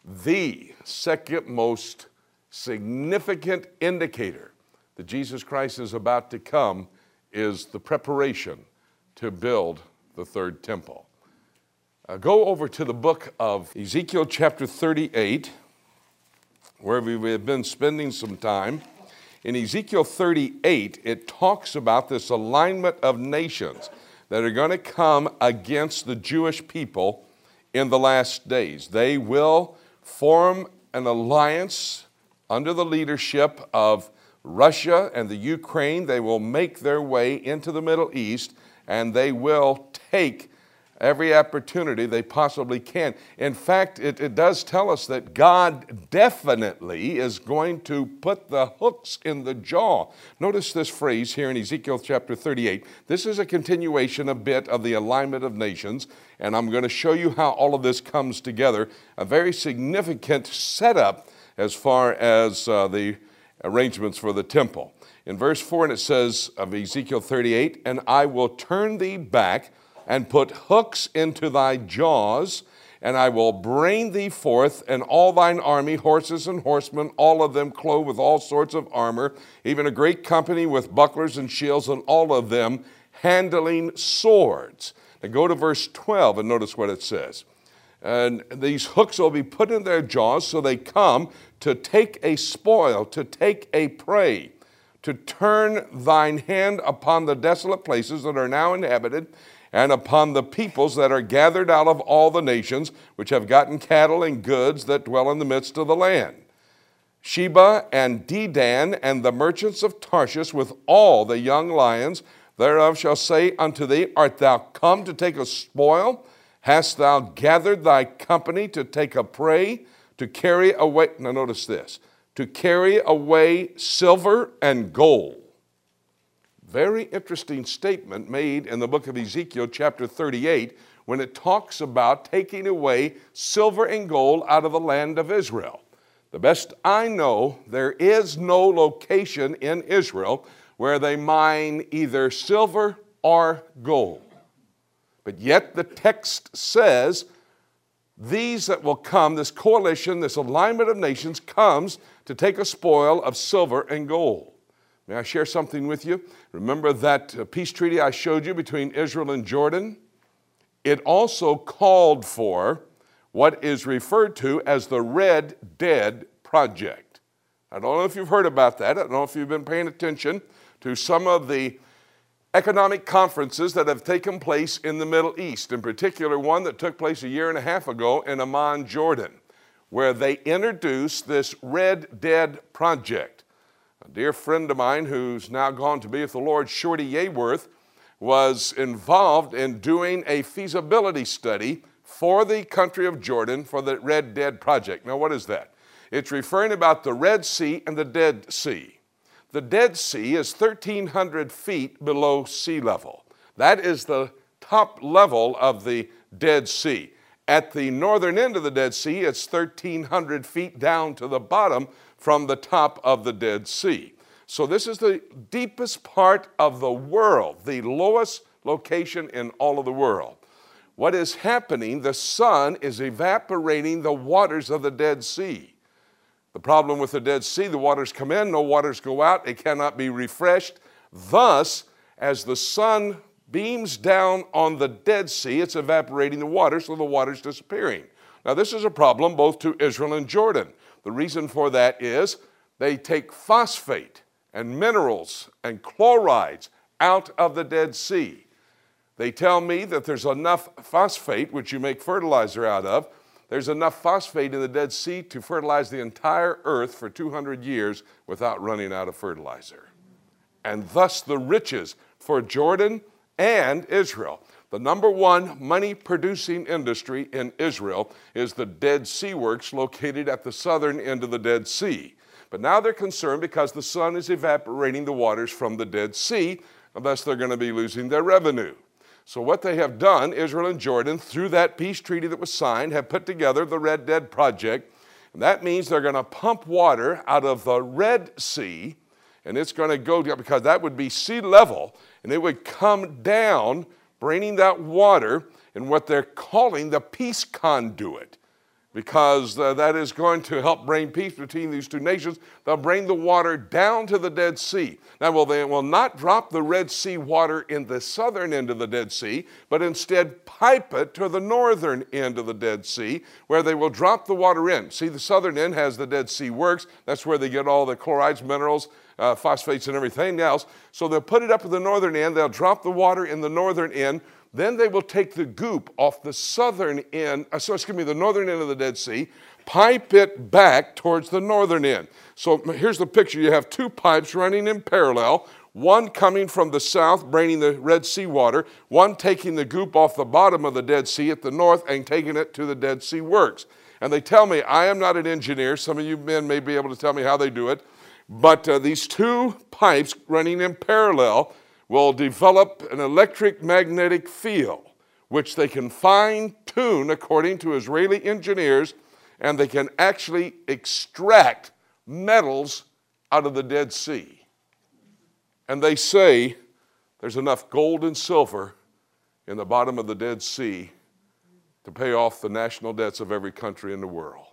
the second most significant indicator that Jesus Christ is about to come is the preparation to build the third temple. Go over to the book of Ezekiel chapter 38, where we have been spending some time. In Ezekiel 38, it talks about this alignment of nations that are going to come against the Jewish people in the last days. They will form an alliance under the leadership of Russia and the Ukraine. They will make their way into the Middle East, and they will take every opportunity they possibly can. In fact, it does tell us that God definitely is going to put the hooks in the jaw. Notice this phrase here in Ezekiel chapter 38. This is a continuation a bit of the alignment of nations, and I'm going to show you how all of this comes together. A very significant setup as far as the arrangements for the temple. In verse 4, and it says of Ezekiel 38, "And I will turn thee back and put hooks into thy jaws, and I will bring thee forth, and all thine army, horses and horsemen, all of them clothed with all sorts of armor, even a great company with bucklers and shields, and all of them handling swords." Now go to verse 12 and notice what it says. "And these hooks will be put in their jaws, so they come to take a spoil, to take a prey, to turn thine hand upon the desolate places that are now inhabited, and upon the peoples that are gathered out of all the nations, which have gotten cattle and goods that dwell in the midst of the land. Sheba and Dedan and the merchants of Tarshish with all the young lions thereof shall say unto thee, Art thou come to take a spoil? Hast thou gathered thy company to take a prey, to carry away," now notice this, "to carry away silver and gold." Very interesting statement made in the book of Ezekiel chapter 38 when it talks about taking away silver and gold out of the land of Israel. The best I know, there is no location in Israel where they mine either silver or gold. But yet the text says these that will come, this coalition, this alignment of nations comes to take a spoil of silver and gold. May I share something with you? Remember that peace treaty I showed you between Israel and Jordan? It also called for what is referred to as the Red Dead Project. I don't know if you've heard about that. I don't know if you've been paying attention to some of the economic conferences that have taken place in the Middle East, in particular one that took place a year and a half ago in Amman, Jordan, where they introduced this Red Dead Project. A dear friend of mine who's now gone to be with the Lord, Shorty Yeworth, was involved in doing a feasibility study for the country of Jordan for the Red Dead Project. Now, what is that? It's referring about the Red Sea and the Dead Sea. The Dead Sea is 1,300 feet below sea level. That is the top level of the Dead Sea. At the northern end of the Dead Sea, it's 1,300 feet down to the bottom from the top of the Dead Sea. So this is the deepest part of the world, the lowest location in all of the world. What is happening? The sun is evaporating the waters of the Dead Sea. The problem with the Dead Sea, the waters come in, no waters go out, it cannot be refreshed. Thus, as the sun beams down on the Dead Sea, it's evaporating the water, so the water's disappearing. Now, this is a problem both to Israel and Jordan. The reason for that is they take phosphate and minerals and chlorides out of the Dead Sea. They tell me that there's enough phosphate, which you make fertilizer out of, there's enough phosphate in the Dead Sea to fertilize the entire earth for 200 years without running out of fertilizer. And thus the riches for Jordan and Israel. The number one money-producing industry in Israel is the Dead Sea Works located at the southern end of the Dead Sea. But now they're concerned because the sun is evaporating the waters from the Dead Sea, and thus they're going to be losing their revenue. So what they have done, Israel and Jordan, through that peace treaty that was signed, have put together the Red Dead Project. And that means they're going to pump water out of the Red Sea, and it's going to go down, because that would be sea level, and it would come down, bringing that water in what they're calling the peace conduit. because that is going to help bring peace between these two nations. They'll bring the water down to the Dead Sea. Now, they will not drop the Red Sea water in the southern end of the Dead Sea, but instead pipe it to the northern end of the Dead Sea, where they will drop the water in. See, the southern end has the Dead Sea Works. That's where they get all the chlorides, minerals, phosphates, and everything else. So they'll put it up at the northern end. They'll drop the water in the northern end. Then they will take the goop off the southern end, the northern end of the Dead Sea, pipe it back towards the northern end. So here's the picture. You have two pipes running in parallel, one coming from the south, bringing the Red Sea water, one taking the goop off the bottom of the Dead Sea at the north and taking it to the Dead Sea Works. And they tell me, I am not an engineer. Some of you men may be able to tell me how they do it. But these two pipes running in parallel will develop an electric-magnetic field, which they can fine-tune according to Israeli engineers, and they can actually extract metals out of the Dead Sea. And they say there's enough gold and silver in the bottom of the Dead Sea to pay off the national debts of every country in the world.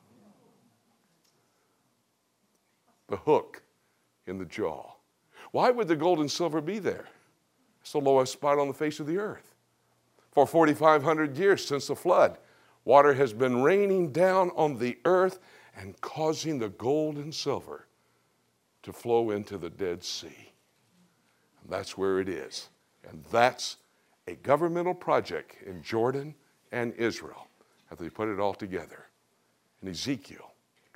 The hook in the jaw. Why would the gold and silver be there? It's the lowest spot on the face of the earth. For 4,500 years since the flood, water has been raining down on the earth and causing the gold and silver to flow into the Dead Sea. And that's where it is. And that's a governmental project in Jordan and Israel, as they put it all together. And Ezekiel,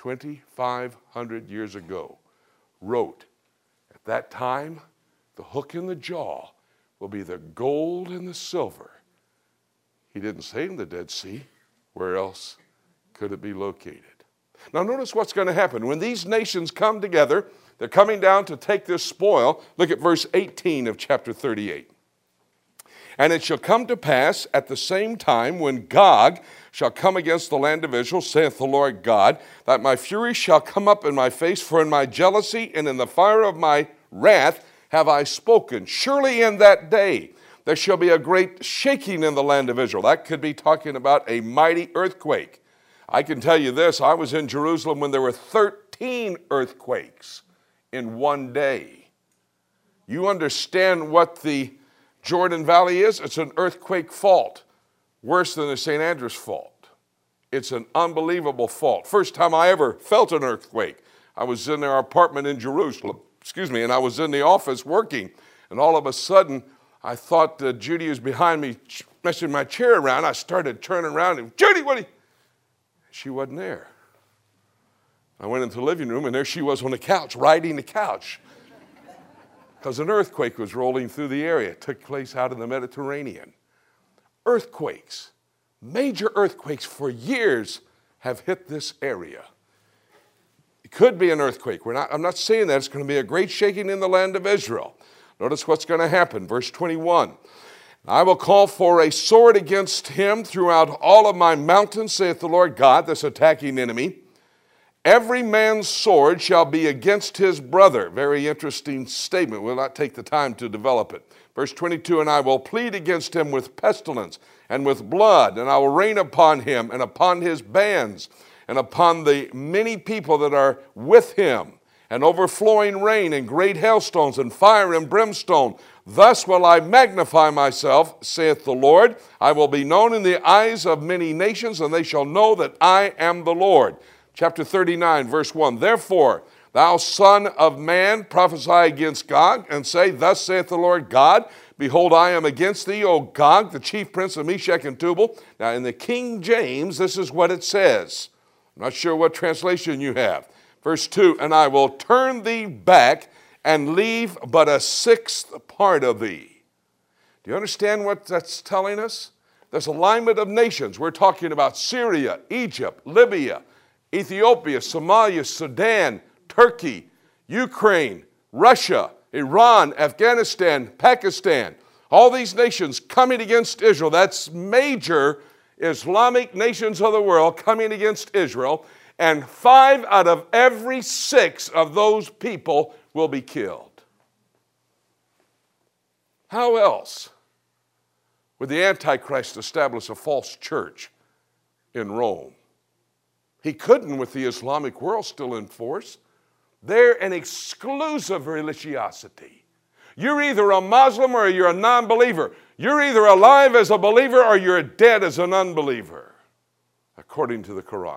2,500 years ago, wrote, at that time, the hook in the jaw will be the gold and the silver. He didn't say in the Dead Sea. Where else could it be located? Now notice what's going to happen. When these nations come together, they're coming down to take this spoil. Look at verse 18 of chapter 38. And it shall come to pass at the same time when Gog shall come against the land of Israel, saith the Lord God, that my fury shall come up in my face, for in my jealousy and in the fire of my wrath have I spoken. Surely in that day there shall be a great shaking in the land of Israel. That could be talking about a mighty earthquake. I can tell you this, I was in Jerusalem when there were 13 earthquakes in one day. You understand what the Jordan Valley is? It's an earthquake fault, worse than the St. Andrews fault. It's an unbelievable fault. First time I ever felt an earthquake, I was in our apartment in Jerusalem, and I was in the office working, and all of a sudden, I thought Judy was behind me, messing my chair around. I started turning around, and Judy, what are you? She wasn't there. I went into the living room, and there she was on the couch, riding the couch, because an earthquake was rolling through the area. It took place out in the Mediterranean. Earthquakes, major earthquakes for years have hit this area. It could be an earthquake. I'm not saying that. It's going to be a great shaking in the land of Israel. Notice what's going to happen. Verse 21. I will call for a sword against him throughout all of my mountains, saith the Lord God, this attacking enemy. Every man's sword shall be against his brother. Very interesting statement. We'll not take the time to develop it. Verse 22, and I will plead against him with pestilence and with blood, and I will rain upon him and upon his bands and upon the many people that are with him, and overflowing rain and great hailstones and fire and brimstone. Thus will I magnify myself, saith the Lord. I will be known in the eyes of many nations, and they shall know that I am the Lord. Chapter 39, verse 1. Therefore, thou son of man, prophesy against Gog, and say, thus saith the Lord God, behold, I am against thee, O Gog, the chief prince of Meshech and Tubal. Now, in the King James, this is what it says. I'm not sure what translation you have. Verse 2, and I will turn thee back and leave but a sixth part of thee. Do you understand what that's telling us? There's alignment of nations. We're talking about Syria, Egypt, Libya, Ethiopia, Somalia, Sudan, Turkey, Ukraine, Russia, Iran, Afghanistan, Pakistan. All these nations coming against Israel. That's major Islamic nations of the world coming against Israel. And 5 out of every 6 of those people will be killed. How else would the Antichrist establish a false church in Rome? He couldn't with the Islamic world still in force. They're an exclusive religiosity. You're either a Muslim or you're a non-believer. You're either alive as a believer or you're dead as an unbeliever, according to the Quran.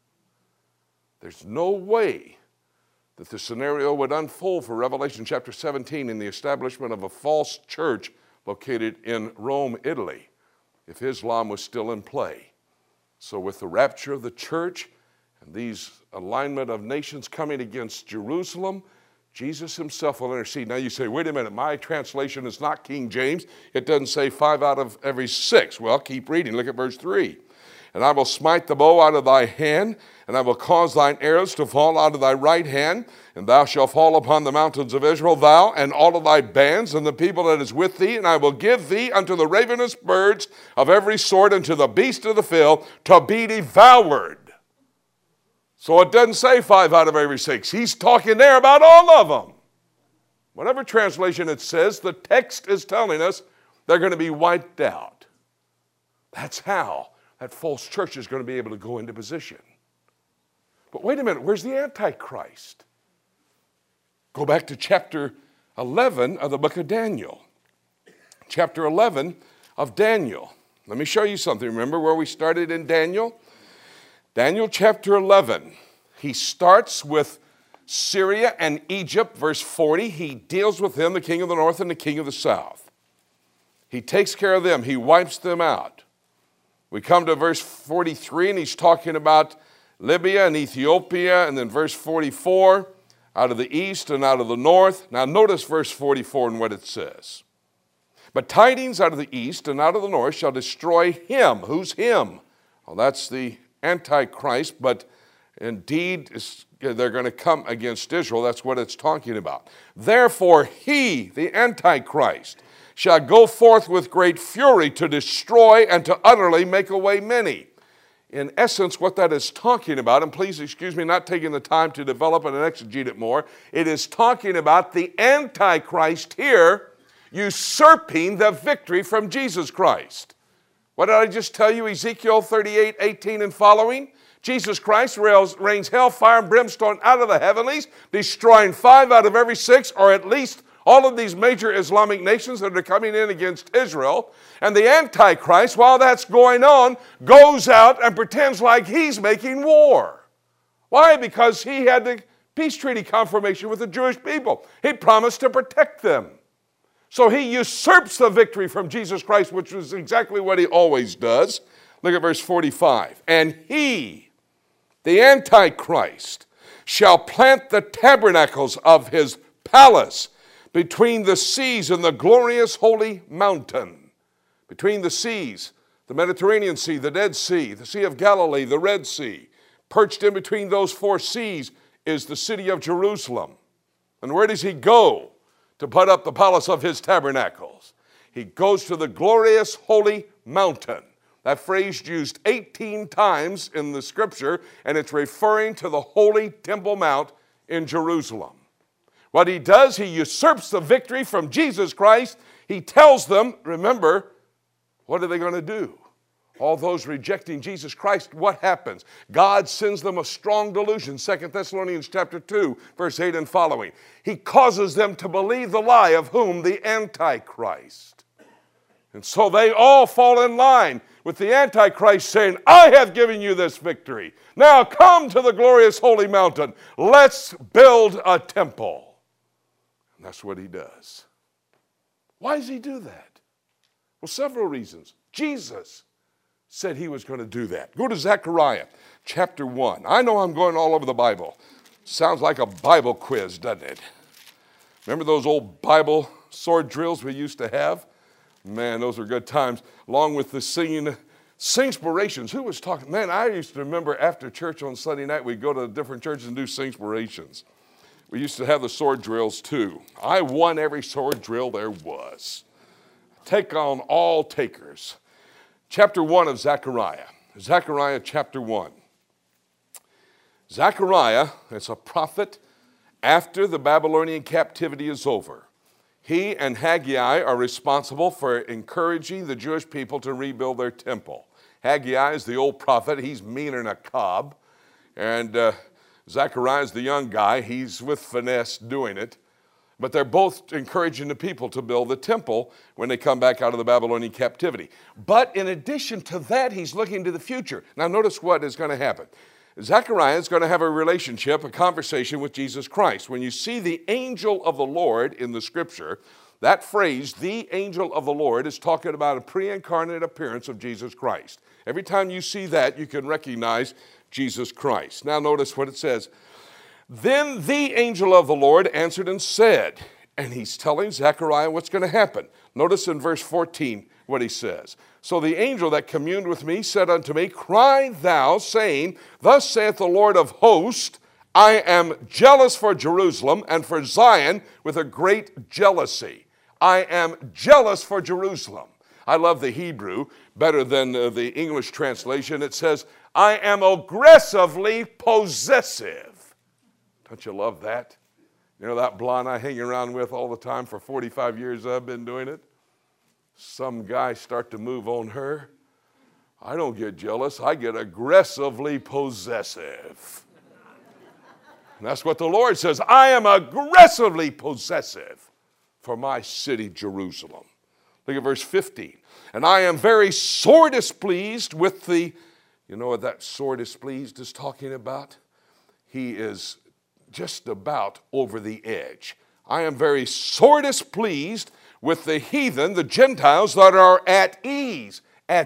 There's no way that the scenario would unfold for Revelation chapter 17 in the establishment of a false church located in Rome, Italy, if Islam was still in play. So with the rapture of the church and these alignment of nations coming against Jerusalem, Jesus himself will intercede. Now you say, wait a minute, my translation is not King James. It doesn't say 5 out of every 6. Well, keep reading. Look at verse 3. And I will smite the bow out of thy hand, and I will cause thine arrows to fall out of thy right hand, and thou shalt fall upon the mountains of Israel, thou and all of thy bands, and the people that is with thee, and I will give thee unto the ravenous birds of every sort, and to the beast of the field, to be devoured. So it doesn't say 5 out of every 6. He's talking there about all of them. Whatever translation it says, the text is telling us they're going to be wiped out. That's how that false church is going to be able to go into position. But wait a minute, where's the Antichrist? Go back to chapter 11 of the book of Daniel. Chapter 11 of Daniel. Let me show you something. Remember where we started in Daniel? Daniel chapter 11. He starts with Syria and Egypt, verse 40. He deals with them, the king of the north and the king of the south. He takes care of them. He wipes them out. We come to verse 43, and he's talking about Libya and Ethiopia, and then verse 44, out of the east and out of the north. Now notice verse 44 and what it says. But tidings out of the east and out of the north shall destroy him. Who's him? Well, that's the Antichrist, but indeed they're going to come against Israel. That's what it's talking about. Therefore he, the Antichrist, shall go forth with great fury to destroy and to utterly make away many. In essence, what that is talking about, and please excuse me not taking the time to develop and exegete it more, it is talking about the Antichrist here usurping the victory from Jesus Christ. What did I just tell you? Ezekiel 38:18 and following. Jesus Christ rains hellfire and brimstone out of the heavenlies, destroying 5 out of every 6, or at least all of these major Islamic nations that are coming in against Israel. And the Antichrist, while that's going on, goes out and pretends like he's making war. Why? Because he had the peace treaty confirmation with the Jewish people. He promised to protect them. So he usurps the victory from Jesus Christ, which is exactly what he always does. Look at verse 45. And he, the Antichrist, shall plant the tabernacles of his palace between the seas and the glorious holy mountain. Between the seas, the Mediterranean Sea, the Dead Sea, the Sea of Galilee, the Red Sea. Perched in between those 4 seas is the city of Jerusalem. And where does he go to put up the palace of his tabernacles? He goes to the glorious holy mountain. That phrase used 18 times in the scripture, and it's referring to the holy Temple Mount in Jerusalem. What he does, he usurps the victory from Jesus Christ. He tells them, remember, what are they going to do? All those rejecting Jesus Christ, what happens? God sends them a strong delusion, 2 Thessalonians chapter 2, verse 8 and following. He causes them to believe the lie of whom? The Antichrist. And so they all fall in line with the Antichrist saying, I have given you this victory. Now come to the glorious holy mountain. Let's build a temple. And that's what he does. Why does he do that? Well, several reasons. Jesus said he was going to do that. Go to Zechariah chapter 1. I know I'm going all over the Bible. Sounds like a Bible quiz, doesn't it? Remember those old Bible sword drills we used to have? Man, those were good times. Along with the singing, singspirations. Who was talking? Man, I used to remember after church on Sunday night, we'd go to different churches and do singspirations. We used to have the sword drills too. I won every sword drill there was. Take on all takers. Chapter 1 of Zechariah. Zechariah chapter 1. Zechariah is a prophet after the Babylonian captivity is over. He and Haggai are responsible for encouraging the Jewish people to rebuild their temple. Haggai is the old prophet. He's meaner than a cob. And Zechariah's the young guy. He's with finesse doing it. But they're both encouraging the people to build the temple when they come back out of the Babylonian captivity. But in addition to that, he's looking to the future. Now notice what is going to happen. Zechariah is going to have a relationship, a conversation with Jesus Christ. When you see the angel of the Lord in the scripture, that phrase, the angel of the Lord, is talking about a pre-incarnate appearance of Jesus Christ. Every time you see that, you can recognize Jesus Christ. Now notice what it says. Then the angel of the Lord answered and said, and he's telling Zechariah what's going to happen. Notice in verse 14 what he says. So the angel that communed with me said unto me, Cry thou, saying, Thus saith the Lord of hosts, I am jealous for Jerusalem and for Zion with a great jealousy. I am jealous for Jerusalem. I love the Hebrew better than the English translation. It says, I am aggressively possessive. Don't you love that? You know that blonde I hang around with all the time for 45 years I've been doing it? Some guy start to move on her. I don't get jealous. I get aggressively possessive. And that's what the Lord says. I am aggressively possessive for my city, Jerusalem. Look at verse 15. And I am very sore displeased with the, you know what that sore displeased is talking about? He is just about over the edge. I am very sore displeased with the heathen, the Gentiles that are at ease,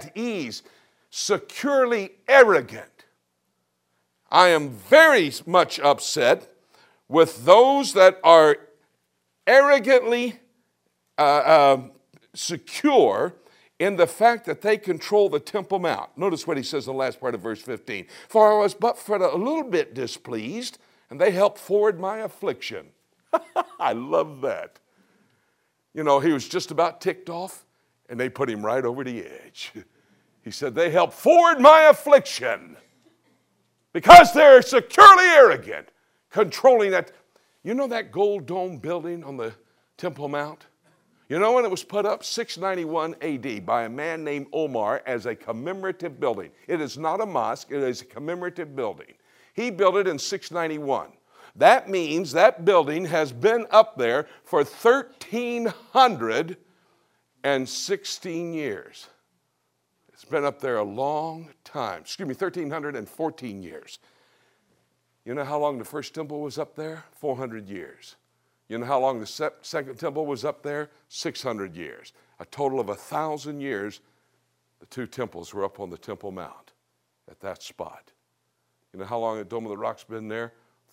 securely arrogant. I am very much upset with those that are arrogantly secure in the fact that they control the Temple Mount. Notice what he says in the last part of verse 15. For I was but for a little bit displeased, and they helped forward my affliction. I love that. You know, he was just about ticked off, and they put him right over the edge. He said, they helped forward my affliction because they're securely arrogant, controlling that. You know that gold dome building on the Temple Mount? You know when it was put up? 691 AD by a man named Omar as a commemorative building. It is not a mosque, it is a commemorative building. He built it in 691. That means that building has been up there for 1,316 years. It's been up there a long time. 1,314 years. You know how long the first temple was up there? 400 years. You know how long the second temple was up there? 600 years. A total of 1,000 years, the two temples were up on the Temple Mount at that spot. You know how long the Dome of the Rock's been there?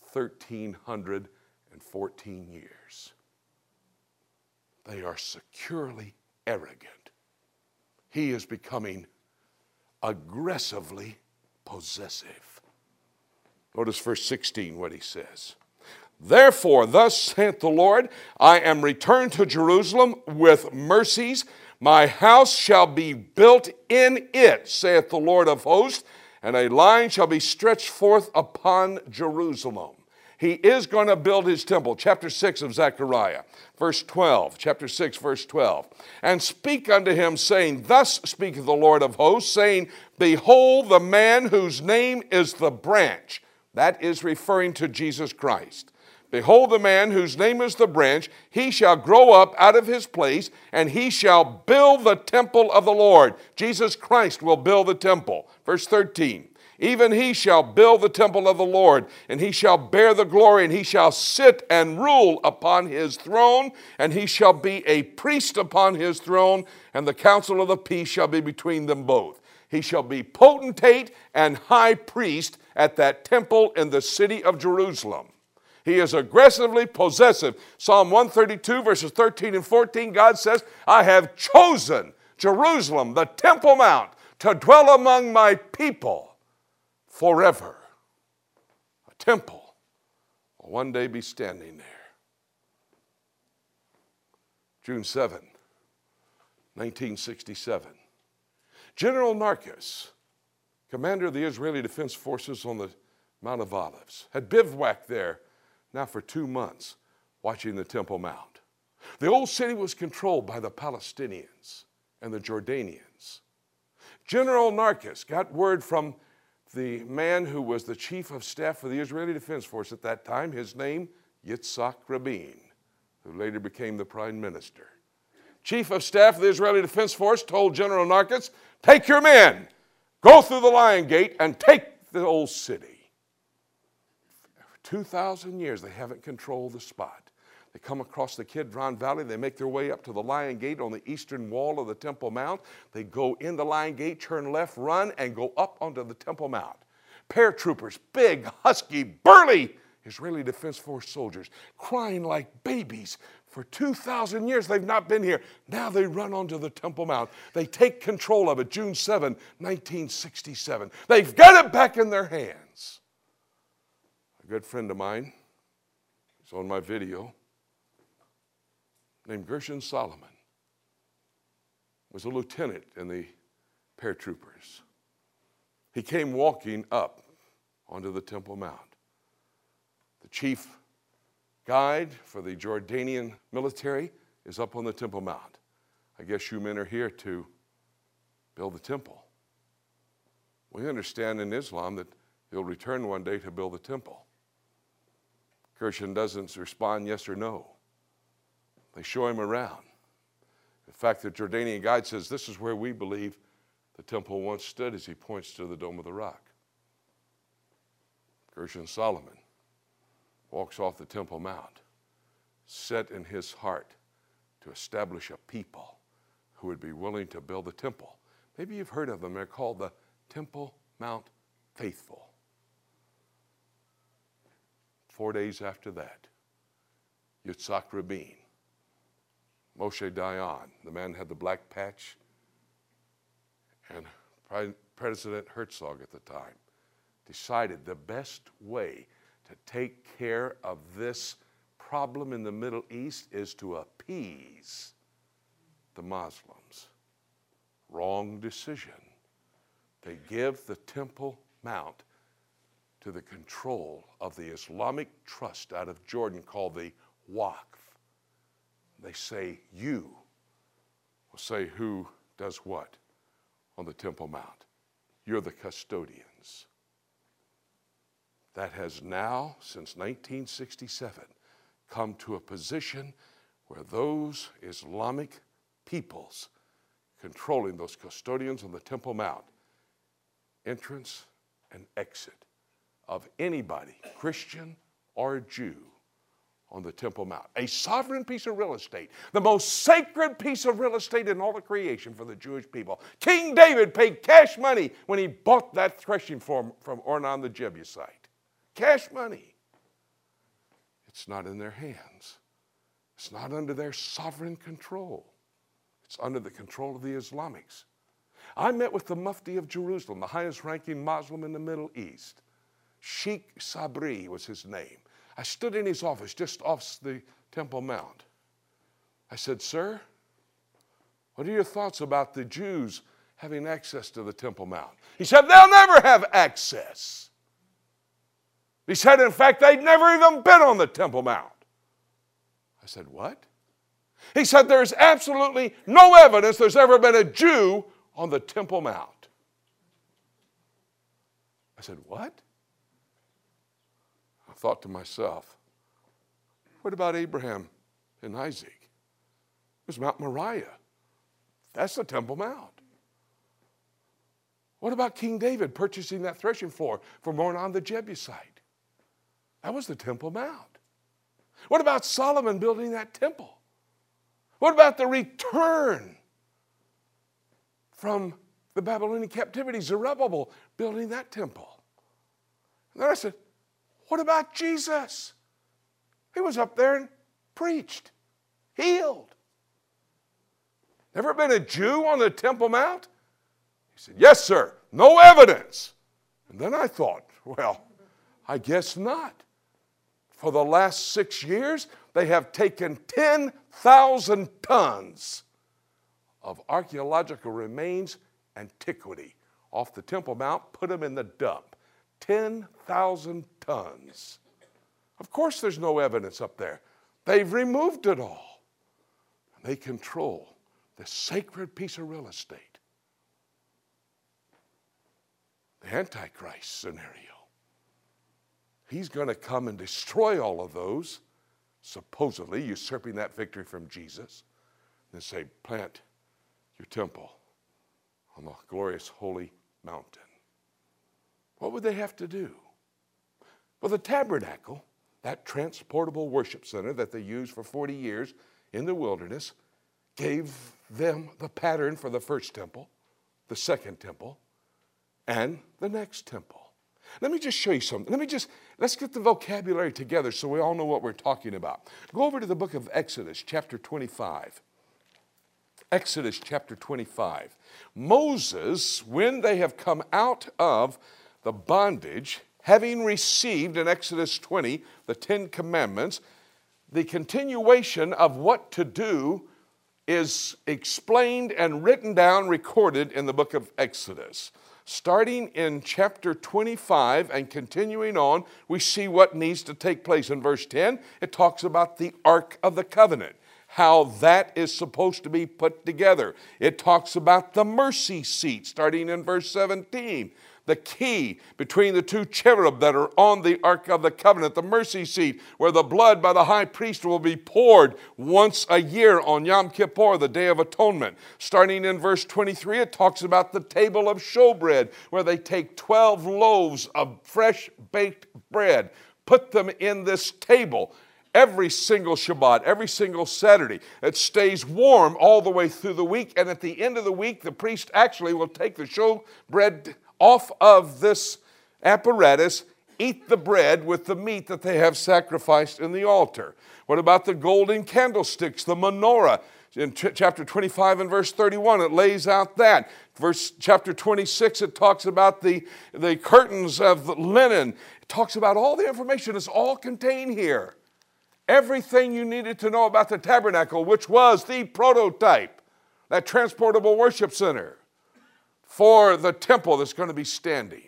1,314 years. They are securely arrogant. He is becoming aggressively possessive. Notice verse 16 what he says. Therefore, thus saith the Lord, I am returned to Jerusalem with mercies. My house shall be built in it, saith the Lord of hosts, and a line shall be stretched forth upon Jerusalem. He is going to build his temple. Chapter 6 of Zechariah, verse 12. Chapter 6, verse 12. And speak unto him, saying, Thus speaketh the Lord of hosts, saying, Behold the man whose name is the branch. That is referring to Jesus Christ. Behold the man whose name is the branch, he shall grow up out of his place, and he shall build the temple of the Lord. Jesus Christ will build the temple. Verse 13, even he shall build the temple of the Lord, and he shall bear the glory, and he shall sit and rule upon his throne, and he shall be a priest upon his throne, and the counsel of the peace shall be between them both. He shall be potentate and high priest at that temple in the city of Jerusalem. He is aggressively possessive. Psalm 132, verses 13 and 14, God says, I have chosen Jerusalem, the Temple Mount, to dwell among my people forever. A temple will one day be standing there. June 7, 1967. General Narkis, commander of the Israeli Defense Forces on the Mount of Olives, had bivouacked there now for 2 months, watching the Temple Mount. The old city was controlled by the Palestinians and the Jordanians. General Narkis got word from the man who was the chief of staff for the Israeli Defense Force at that time, his name, Yitzhak Rabin, who later became the prime minister. Chief of staff of the Israeli Defense Force told General Narkis, take your men, go through the Lion Gate and take the old city. For 2,000 years, they haven't controlled the spot. They come across the Kidron Valley. They make their way up to the Lion Gate on the eastern wall of the Temple Mount. They go in the Lion Gate, turn left, run, and go up onto the Temple Mount. Paratroopers, big, husky, burly Israeli Defense Force soldiers, crying like babies. For 2,000 years, they've not been here. Now they run onto the Temple Mount. They take control of it, June 7, 1967. They've got it back in their hands. A good friend of mine, he's on my video, named Gershon Solomon, was a lieutenant in the paratroopers. He came walking up onto the Temple Mount. The chief guide for the Jordanian military is up on the Temple Mount. I guess you men are here to build the temple. We understand in Islam that he'll return one day to build the temple. Gershon doesn't respond yes or no. They show him around. In fact, the Jordanian guide says, this is where we believe the temple once stood, as he points to the Dome of the Rock. Gershon Solomon walks off the Temple Mount, set in his heart to establish a people who would be willing to build the temple. Maybe you've heard of them. They're called the Temple Mount Faithful. 4 days after that, Yitzhak Rabin, Moshe Dayan, the man had the black patch, and President Herzog at the time, decided the best way to take care of this problem in the Middle East is to appease the Muslims. Wrong decision. They give the Temple Mount to the control of the Islamic trust out of Jordan called the Waqf. They say, you will say who does what on the Temple Mount. You're the custodians. That has now, since 1967, come to a position where those Islamic peoples controlling those custodians on the Temple Mount, entrance and exit of anybody, Christian or Jew, on the Temple Mount. A sovereign piece of real estate, the most sacred piece of real estate in all of creation for the Jewish people. King David paid cash money when he bought that threshing floor from Ornan the Jebusite. Cash money. It's not in their hands. It's not under their sovereign control. It's under the control of the Islamics. I met with the Mufti of Jerusalem, the highest ranking Muslim in the Middle East. Sheikh Sabri was his name. I stood in his office just off the Temple Mount. I said, sir, what are your thoughts about the Jews having access to the Temple Mount? He said, they'll never have access. He said, in fact, they've never even been on the Temple Mount. I said, what? He said, there's absolutely no evidence there's ever been a Jew on the Temple Mount. I said, what? I thought to myself, what about Abraham and Isaac? There's Mount Moriah. That's the Temple Mount. What about King David purchasing that threshing floor from Ornan the Jebusite? That was the Temple Mount. What about Solomon building that temple? What about the return from the Babylonian captivity, Zerubbabel building that temple? And then I said, what about Jesus? He was up there and preached, healed. Never been a Jew on the Temple Mount? He said, yes, sir, no evidence. And then I thought, well, I guess not. For the last 6 years, they have taken 10,000 tons of archaeological remains, antiquity, off the Temple Mount, put them in the dump. 10,000 tons. Of course there's no evidence up there. They've removed it all. They control this sacred piece of real estate. the Antichrist scenario. He's going to come and destroy all of those, supposedly usurping that victory from Jesus, and say, plant your temple on the glorious holy mountain. What would they have to do? Well, the tabernacle, that transportable worship center that they used for 40 years in the wilderness, gave them the pattern for the first temple, the second temple, and the next temple. Let me just show you something. Let's get the vocabulary together so we all know what we're talking about. Go over to the book of Exodus, chapter 25. Exodus chapter 25. Moses, when they have come out of the bondage, having received in Exodus 20 the 10 Commandments, the continuation of what to do is explained and written down, recorded in the book of Exodus. Starting in chapter 25 and continuing on, we see what needs to take place. In verse 10, it talks about the Ark of the Covenant, how that is supposed to be put together. It talks about the mercy seat, starting in verse 17. The key between the two cherub that are on the Ark of the Covenant, the mercy seat, where the blood by the high priest will be poured once a year on Yom Kippur, the Day of Atonement. Starting in verse 23, it talks about the table of showbread, where they take 12 loaves of fresh baked bread, put them in this table every single Shabbat, every single Saturday. It stays warm all the way through the week, and at the end of the week, the priest actually will take the showbread off of this apparatus, eat the bread with the meat that they have sacrificed in the altar. What about the golden candlesticks, the menorah? In chapter 25 and verse 31, it lays out that. Chapter 26, it talks about the curtains of linen. It talks about all the information. It's all contained here. Everything you needed to know about the tabernacle, which was the prototype, that transportable worship center for the temple that's going to be standing.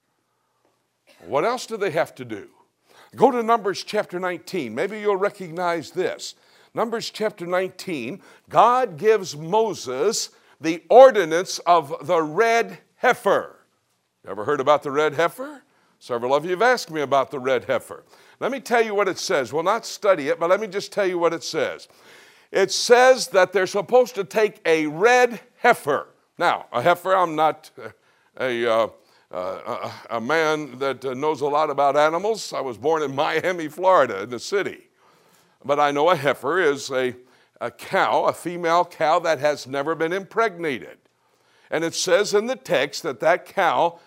What else do they have to do? Go to Numbers chapter 19. Maybe you'll recognize this. Numbers chapter 19, God gives Moses the ordinance of the red heifer. You ever heard about the red heifer? Several of you have asked me about the red heifer. Let me tell you what it says. We'll not study it, but let me just tell you what it says. It says that they're supposed to take a red heifer. Now, a heifer, I'm not a man that knows a lot about animals. I was born in Miami, Florida, in the city. But I know a heifer is a cow, a female cow that has never been impregnated. And it says in the text that cow,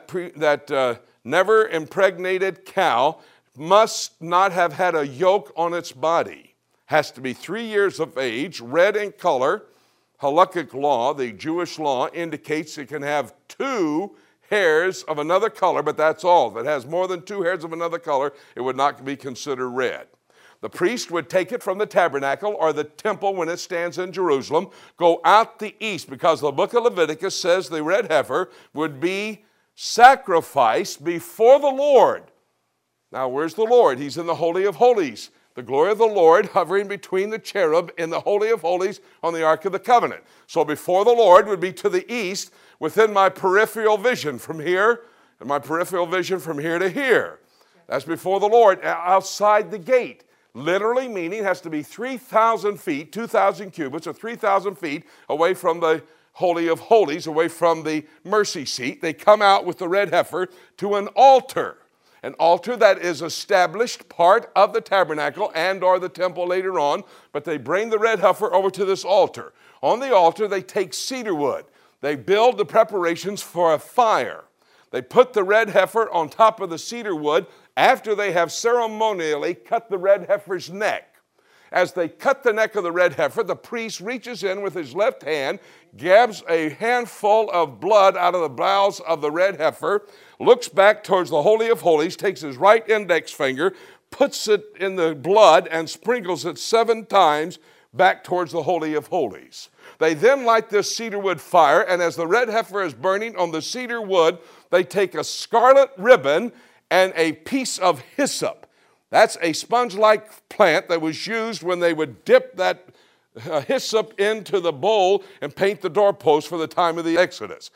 that never impregnated cow, must not have had a yoke on its body. Has to be 3 years of age, red in color. Halakhic law, the Jewish law, indicates it can have 2 hairs of another color, but that's all. If it has more than 2 hairs of another color, it would not be considered red. The priest would take it from the tabernacle or the temple when it stands in Jerusalem, go out the east, because the book of Leviticus says the red heifer would be sacrificed before the Lord. Now, where's the Lord? He's in the Holy of Holies. The glory of the Lord hovering between the cherub in the Holy of Holies on the Ark of the Covenant. So before the Lord would be to the east within my peripheral vision from here, and my peripheral vision from here to here. That's before the Lord, outside the gate. Literally meaning it has to be 3,000 feet, 2,000 cubits, or 3,000 feet away from the Holy of Holies, away from the mercy seat. They come out with the red heifer to an altar. An altar that is established part of the tabernacle and or the temple later on, but they bring the red heifer over to this altar. On the altar, they take cedar wood. They build the preparations for a fire. They put the red heifer on top of the cedar wood after they have ceremonially cut the red heifer's neck. As they cut the neck of the red heifer, the priest reaches in with his left hand, grabs a handful of blood out of the bowels of the red heifer, looks back towards the Holy of Holies, takes his right index finger, puts it in the blood, and sprinkles it 7 times back towards the Holy of Holies. They then light this cedar wood fire, and as the red heifer is burning on the cedar wood, they take a scarlet ribbon and a piece of hyssop. That's a sponge-like plant that was used when they would dip that hyssop into the bowl and paint the doorpost for the time of the Exodus.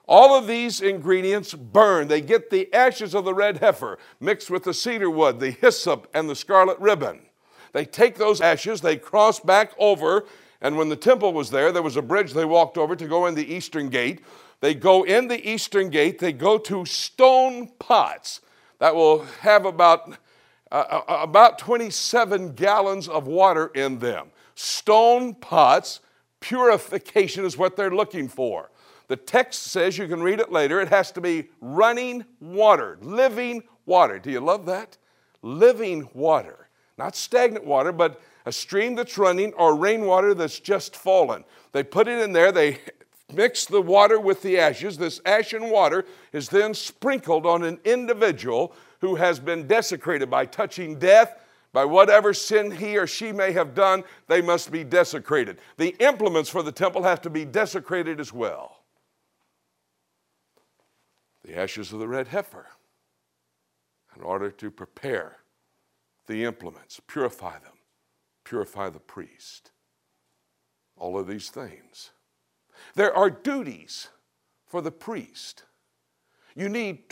All of these ingredients burn. They get the ashes of the red heifer mixed with the cedar wood, the hyssop, and the scarlet ribbon. They take those ashes, they cross back over, and when the temple was there was a bridge they walked over to go in the eastern gate. They go in the eastern gate, they go to stone pots that will have about 27 gallons of water in them. Stone pots, purification is what they're looking for. The text says, you can read it later, it has to be running water, living water. Do you love that? Living water. Not stagnant water, but a stream that's running or rainwater that's just fallen. They put it in there, they mix the water with the ashes. This ashen water is then sprinkled on an individual who has been desecrated by touching death, by whatever sin he or she may have done. They must be desecrated. The implements for the temple have to be desecrated as well. The ashes of the red heifer, in order to prepare the implements, purify them, purify the priest. All of these things. There are duties for the priest. You need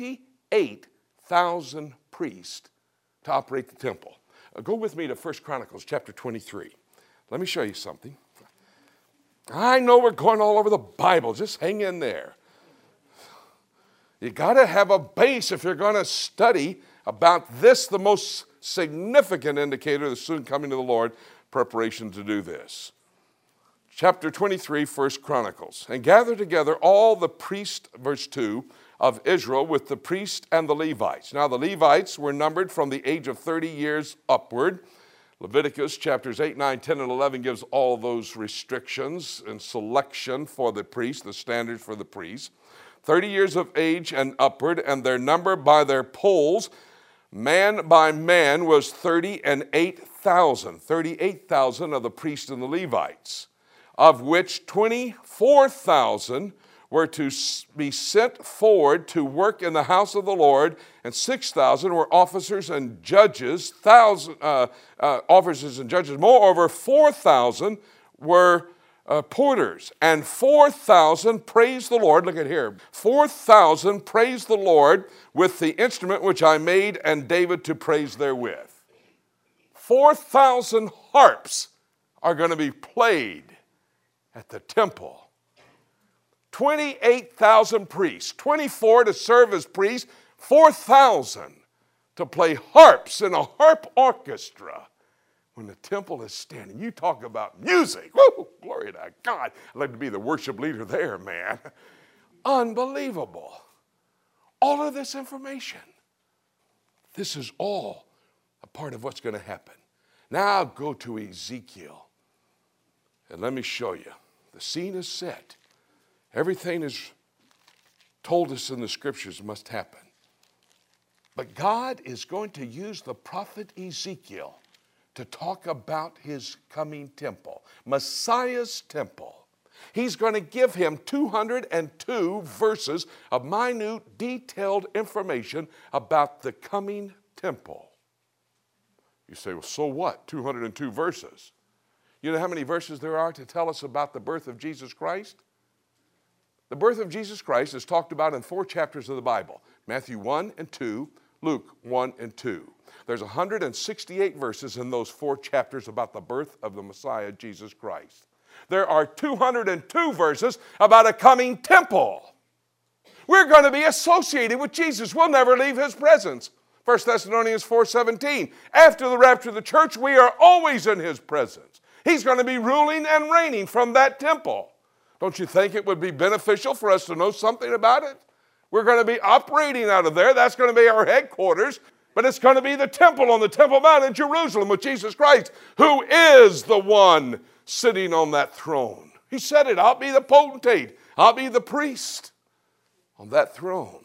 28,000 priests to operate the temple. Go with me to 1 Chronicles chapter 23. Let me show you something. I know we're going all over the Bible. Just hang in there. You got to have a base if you're going to study about this, the most significant indicator of the soon coming of the Lord, preparation to do this. Chapter 23, 1 Chronicles. And gather together all the priests, verse 2, of Israel with the priests and the Levites. Now the Levites were numbered from the age of 30 years upward. Leviticus chapters 8, 9, 10, and 11 gives all those restrictions and selection for the priests, the standards for the priests. 30 years of age and upward, and their number by their polls, man by man, was 38,000. 38,000 of the priests and the Levites, of which 24,000 were to be sent forward to work in the house of the Lord, and 6,000 were officers and judges, officers and judges. Moreover, 4,000 were porters, and 4,000 praise the Lord. Look at here. 4,000 praise the Lord with the instrument which I made and David to praise therewith. 4,000 harps are going to be played at the temple. 28,000 priests, 24 to serve as priests, 4,000 to play harps in a harp orchestra. When the temple is standing, you talk about music. Woo, glory to God. I'd like to be the worship leader there, man. Unbelievable. All of this information. This is all a part of what's going to happen. Now go to Ezekiel. And let me show you. The scene is set. Everything is told us in the scriptures must happen. But God is going to use the prophet Ezekiel to talk about his coming temple, Messiah's temple. He's going to give him 202 verses of minute, detailed information about the coming temple. You say, well, so what? 202 verses. You know how many verses there are to tell us about the birth of Jesus Christ? The birth of Jesus Christ is talked about in 4 chapters of the Bible. Matthew 1 and 2, Luke 1 and 2. There's 168 verses in those 4 chapters about the birth of the Messiah, Jesus Christ. There are 202 verses about a coming temple. We're going to be associated with Jesus. We'll never leave his presence. 1 Thessalonians 4:17. After the rapture of the church, we are always in his presence. He's going to be ruling and reigning from that temple. Don't you think it would be beneficial for us to know something about it? We're going to be operating out of there. That's going to be our headquarters. But it's going to be the temple on the Temple Mount in Jerusalem with Jesus Christ, who is the one sitting on that throne. He said it, I'll be the potentate. I'll be the priest on that throne.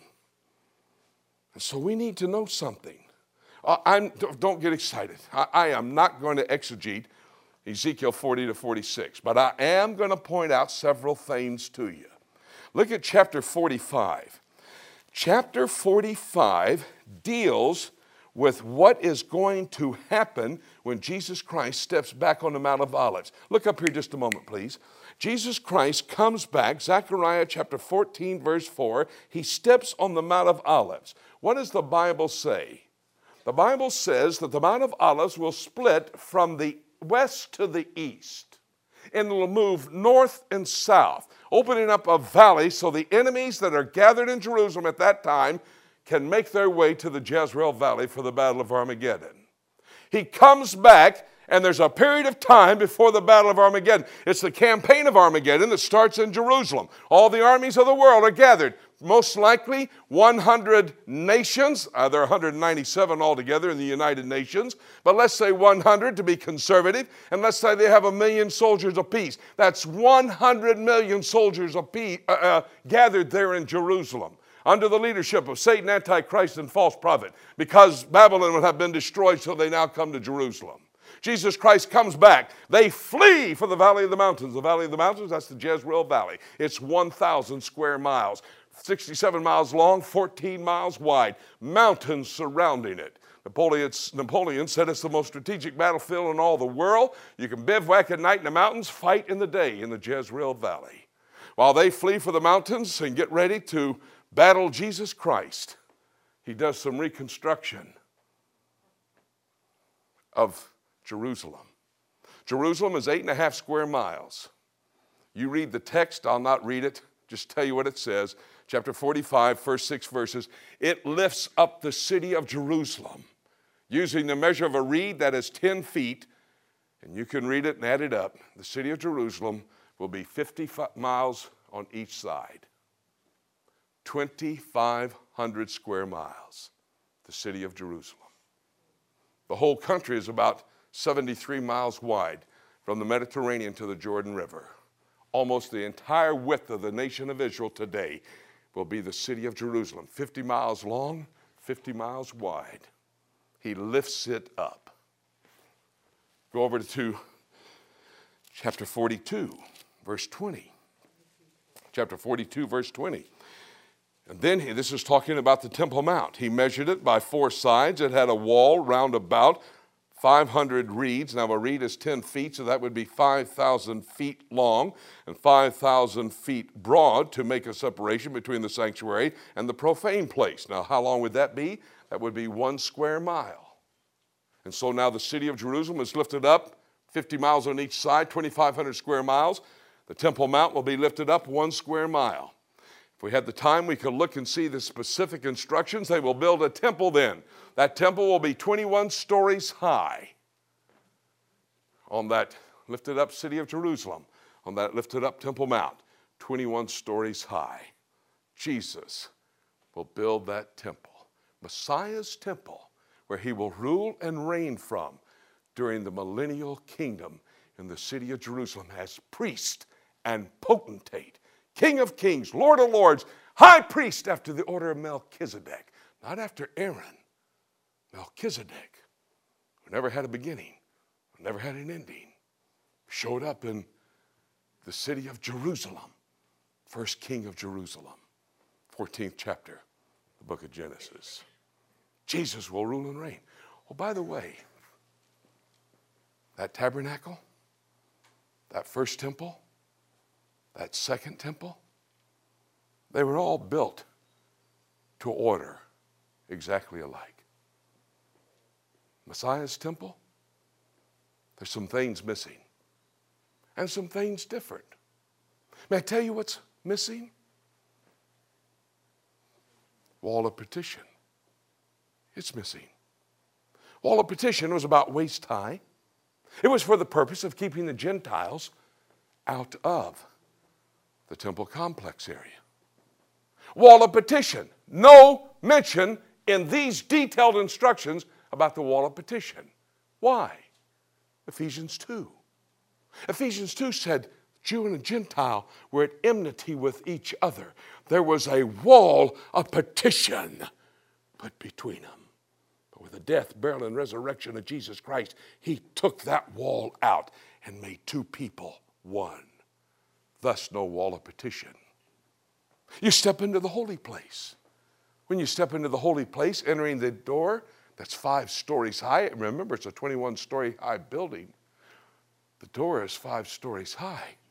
And so we need to know something. Don't get excited. I am not going to exegete Ezekiel 40 to 46, but I am going to point out several things to you. Look at chapter 45. Chapter 45 deals with what is going to happen when Jesus Christ steps back on the Mount of Olives. Look up here just a moment, please. Jesus Christ comes back, Zechariah chapter 14, verse 4. He steps on the Mount of Olives. What does the Bible say? The Bible says that the Mount of Olives will split from the west to the east, and it will move north and south, opening up a valley so the enemies that are gathered in Jerusalem at that time can make their way to the Jezreel Valley for the Battle of Armageddon. He comes back, and there's a period of time before the Battle of Armageddon. It's the campaign of Armageddon that starts in Jerusalem. All the armies of the world are gathered. Most likely 100 nations. There are 197 altogether in the United Nations. But let's say 100 to be conservative. And let's say they have 1 million soldiers apiece. That's 100 million soldiers apiece, gathered there in Jerusalem, under the leadership of Satan, Antichrist, and false prophet, because Babylon would have been destroyed, so they now come to Jerusalem. Jesus Christ comes back. They flee for the Valley of the Mountains. The Valley of the Mountains, that's the Jezreel Valley. It's 1,000 square miles, 67 miles long, 14 miles wide, mountains surrounding it. Napoleon said it's the most strategic battlefield in all the world. You can bivouac at night in the mountains, fight in the day in the Jezreel Valley. While they flee for the mountains and get ready to battle Jesus Christ, he does some reconstruction of Jerusalem. Jerusalem is 8.5 square miles. You read the text, I'll not read it, just tell you what it says. Chapter 45, first 6 verses. It lifts up the city of Jerusalem using the measure of a reed that is 10 feet, and you can read it and add it up. The city of Jerusalem will be 50 miles on each side. 2,500 square miles, the city of Jerusalem. The whole country is about 73 miles wide from the Mediterranean to the Jordan River. Almost the entire width of the nation of Israel today will be the city of Jerusalem. 50 miles long, 50 miles wide. He lifts it up. Go over to chapter 42, verse 20. Chapter 42, verse 20. And then this is talking about the Temple Mount. He measured it by 4 sides. It had a wall round about 500 reeds. Now a reed is 10 feet, so that would be 5,000 feet long and 5,000 feet broad to make a separation between the sanctuary and the profane place. Now how long would that be? That would be 1 square mile. And so now the city of Jerusalem is lifted up 50 miles on each side, 2,500 square miles. The Temple Mount will be lifted up 1 square mile. If we had the time, we could look and see the specific instructions. They will build a temple then. That temple will be 21 stories high on that lifted up city of Jerusalem, on that lifted up Temple Mount, 21 stories high. Jesus will build that temple, Messiah's temple, where he will rule and reign from during the millennial kingdom in the city of Jerusalem as priest and potentate, King of kings, Lord of lords, high priest after the order of Melchizedek, not after Aaron. Melchizedek, who never had a beginning, who never had an ending, showed up in the city of Jerusalem, first king of Jerusalem, 14th chapter, the book of Genesis. Jesus will rule and reign. Oh, by the way, that tabernacle, that first temple, that second temple, they were all built to order exactly alike. Messiah's temple, there's some things missing and some things different. May I tell you what's missing? Wall of petition. It's missing. Wall of petition was about waist high. It was for the purpose of keeping the Gentiles out of the temple complex area. Wall of petition. No mention in these detailed instructions about the wall of petition. Why? Ephesians 2. Ephesians 2 said Jew and Gentile were at enmity with each other. There was a wall of petition put between them. But with the death, burial, and resurrection of Jesus Christ, he took that wall out and made two people one. Thus, no wall of petition. You step into the holy place. When you step into the holy place, entering the door that's 5 stories high, and remember it's a 21-story high building, the door is 5 stories high.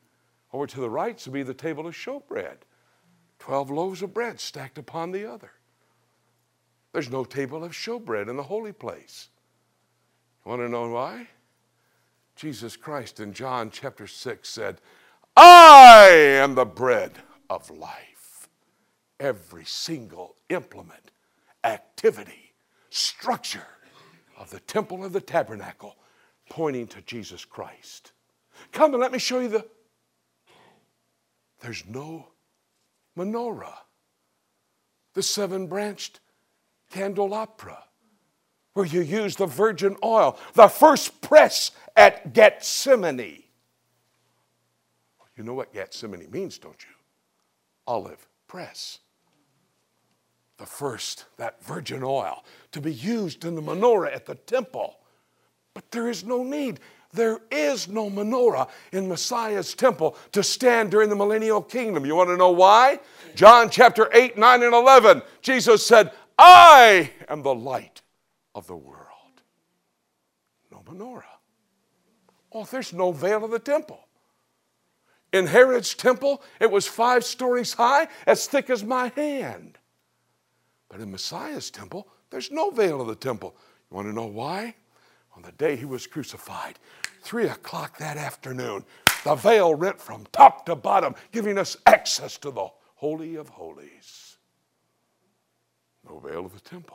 Over to the right will be the table of showbread. 12 loaves of bread stacked upon the other. There's no table of showbread in the holy place. You want to know why? Jesus Christ in John chapter 6 said, I am the bread of life. Every single implement, activity, structure of the temple of the tabernacle pointing to Jesus Christ. Come and let me show you there's no menorah. The 7-branched candelabra, where you use the virgin oil, the first press at Gethsemane. You know what Gethsemane means, don't you? Olive press. The first, that virgin oil, to be used in the menorah at the temple. But there is no need. There is no menorah in Messiah's temple to stand during the millennial kingdom. You want to know why? John chapter 8, 9, and 11. Jesus said, I am the light of the world. No menorah. Oh, there's no veil of the temple. In Herod's temple, it was 5 stories high, as thick as my hand. But in Messiah's temple, there's no veil of the temple. You want to know why? On the day he was crucified, 3 o'clock that afternoon, the veil rent from top to bottom, giving us access to the Holy of Holies. No veil of the temple.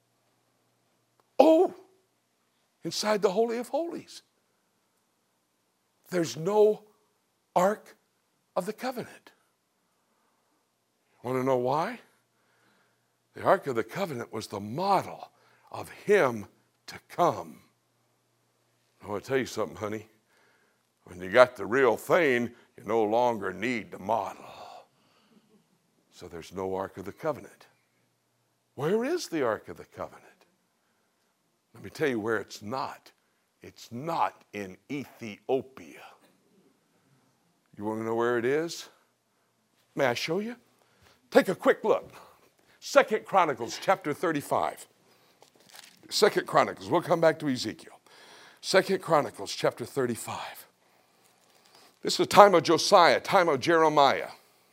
Oh, inside the Holy of Holies, there's no Ark of the Covenant. Want to know why? The Ark of the Covenant was the model of him to come. I want to tell you something, honey. When you got the real thing, you no longer need the model. So there's no Ark of the Covenant. Where is the Ark of the Covenant? Let me tell you where it's not. It's not in Ethiopia. You want to know where it is? May I show you? Take a quick look. 2 Chronicles chapter 35. 2 Chronicles. We'll come back to Ezekiel. 2 Chronicles chapter 35. This is the time of Josiah, time of Jeremiah.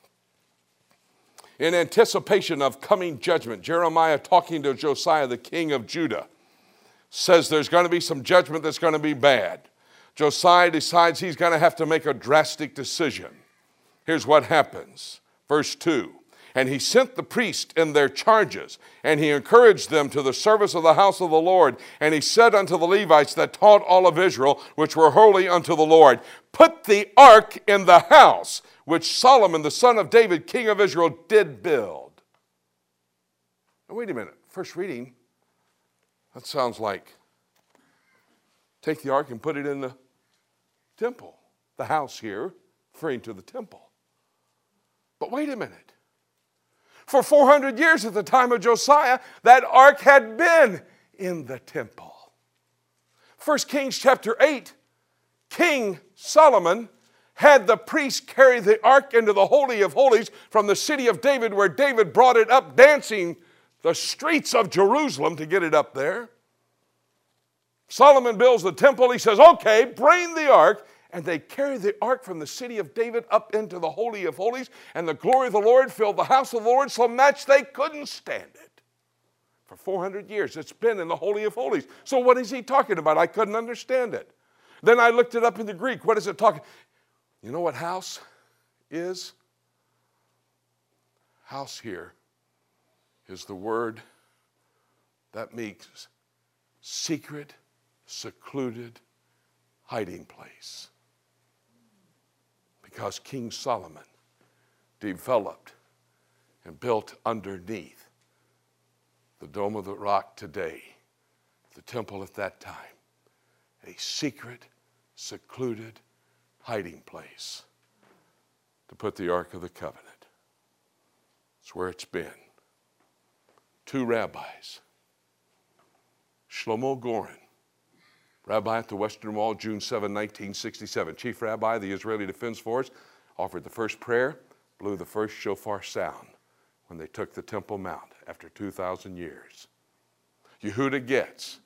In anticipation of coming judgment, Jeremiah, talking to Josiah, the king of Judah, says there's going to be some judgment that's going to be bad. Josiah decides he's going to have to make a drastic decision. Here's what happens. Verse 2. And he sent the priests in their charges, and he encouraged them to the service of the house of the Lord. And he said unto the Levites that taught all of Israel, which were holy unto the Lord, put the ark in the house which Solomon, the son of David, king of Israel, did build. Now, wait a minute. First reading, that sounds like take the ark and put it in the temple. The house here, referring to the temple. But wait a minute. For 400 years at the time of Josiah, that ark had been in the temple. 1 Kings chapter 8, King Solomon had the priests carry the ark into the Holy of Holies from the city of David, where David brought it up, dancing the streets of Jerusalem to get it up there. Solomon builds the temple. He says, okay, bring the ark. And they carry the ark from the city of David up into the Holy of Holies, and the glory of the Lord filled the house of the Lord so much they couldn't stand it. For 400 years, it's been in the Holy of Holies. So what is he talking about? I couldn't understand it. Then I looked it up in the Greek. What is it talking? You know what house is? House here is the word that means secret, secluded, hiding place. Because King Solomon developed and built underneath the Dome of the Rock today, the temple at that time, a secret, secluded hiding place to put the Ark of the Covenant. It's where it's been. 2 rabbis, Shlomo Goren, rabbi at the Western Wall, June 7, 1967. Chief rabbi of the Israeli Defense Force, offered the first prayer, blew the first shofar sound when they took the Temple Mount after 2,000 years. Yehuda Getz,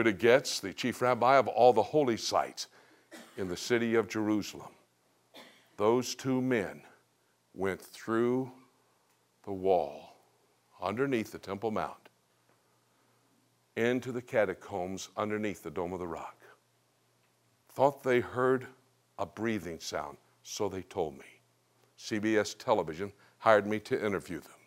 the chief rabbi of all the holy sites in the city of Jerusalem, those two men went through the wall underneath the Temple Mount into the catacombs underneath the Dome of the Rock. Thought they heard a breathing sound, so they told me. CBS television hired me to interview them.